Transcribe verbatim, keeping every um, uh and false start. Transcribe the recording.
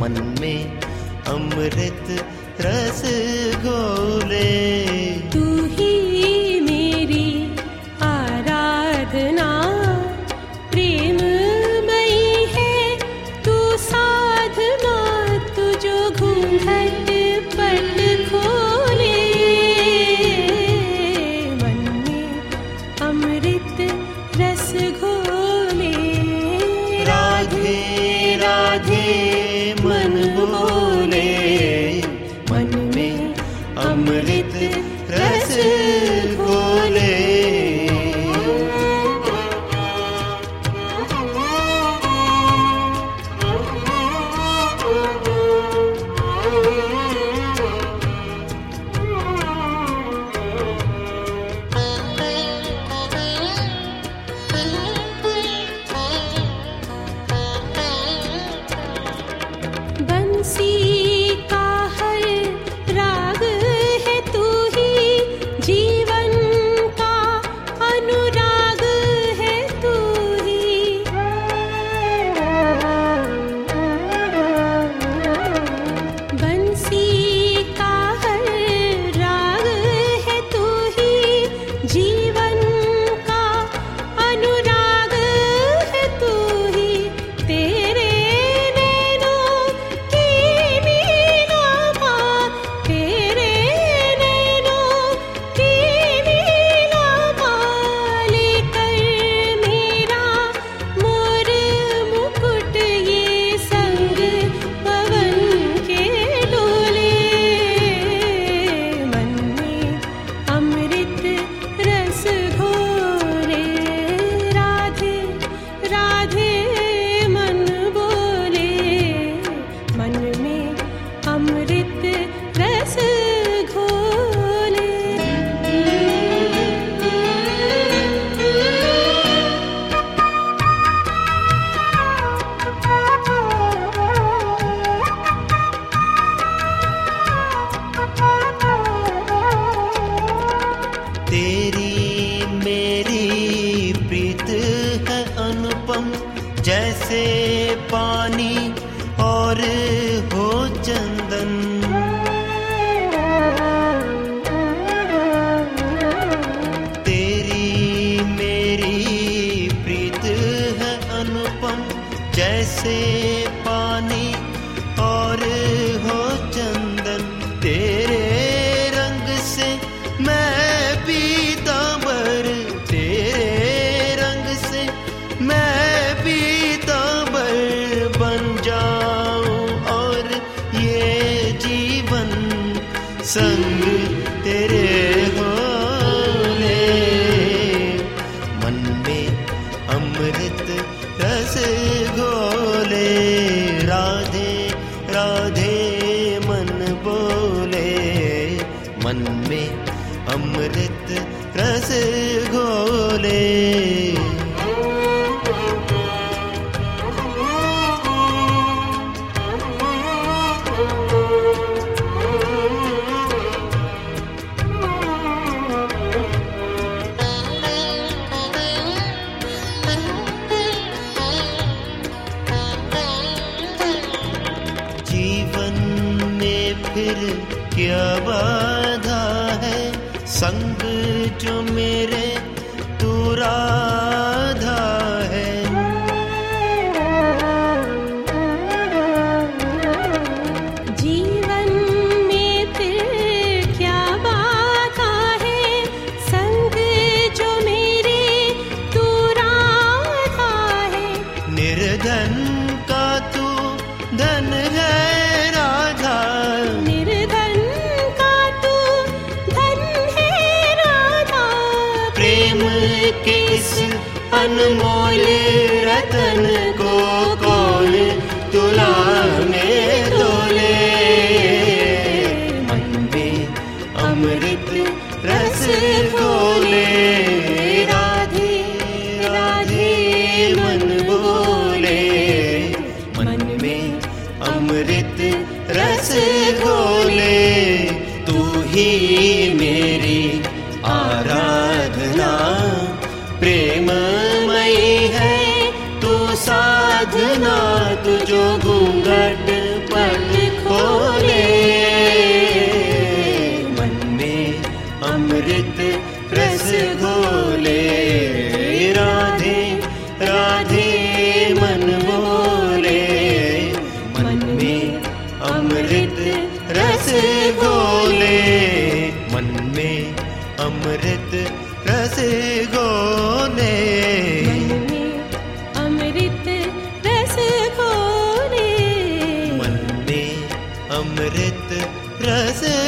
मन में अमृत रस घोले। तू ही मेरी आराधना प्रेममयी है, तू साधना तू जो घूंघट पट खोले। मन में अमृत रस घोले। राधे राधे मन बोले, मन में अमृत रस घोले। बंसी का हर राग है तू ही, जीवन का अनुराग है तू ही। बंसी का हर राग है तू ही, जीवन का अनुराग है तू ही। तेरे तेरी मेरी प्रीत है अनुपम, जैसे पानी और हो चंदन। तेरी मेरी प्रीत है अनुपम, जैसे पानी और हो चंदन। तेरे रंग से मैं पीतांबर, तेरे रंग से मैं पीतांबर बन जाऊं, और ये जीवन संग तेरे होले। मन में अमृत रस घोले। राधे राधे मन बोले, मन में अमृत रस घोले। जीवन में फिर क्या बाधा है, संग जो मेरे तू राधा है। जीवन में फिर क्या बाधा है, संग जो मेरे तू राधा है। निर्धन का तू धन है राधा, निर्धन का तू धन है राधा। प्रेम के इस अनमोल रतन को कौन तुला में तोले। मन में अमृत रस घोले। राधे राधे मन बोले, मन में अमृत रस घोले। तू ही मेरी आराधना प्रेममयी है, तू साधना तू जो घूंघट पर अमृत रस घोले, मन में अमृत रस घोले, मन में अमृत रस